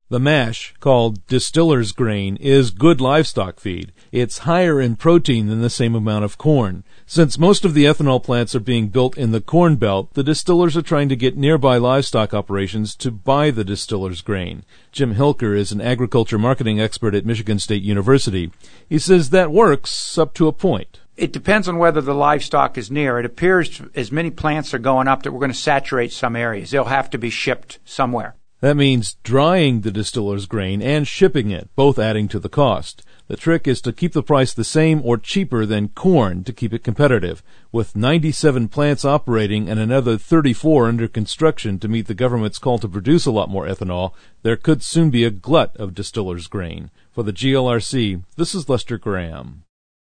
The mash, called distiller's grain, is good livestock feed. It's higher in protein than the same amount of corn. Since most of the ethanol plants are being built in the Corn Belt, the distillers are trying to get nearby livestock operations to buy the distiller's grain. Jim Hilker is an agriculture marketing expert at Michigan State University. He says that works up to a point. It depends on whether the livestock is near. It appears as many plants are going up that we're going to saturate some areas. They'll have to be shipped somewhere. That means drying the distiller's grain and shipping it, both adding to the cost. The trick is to keep the price the same or cheaper than corn to keep it competitive. With 97 plants operating and another 34 under construction to meet the government's call to produce a lot more ethanol, there could soon be a glut of distiller's grain. For the GLRC, this is Lester Graham.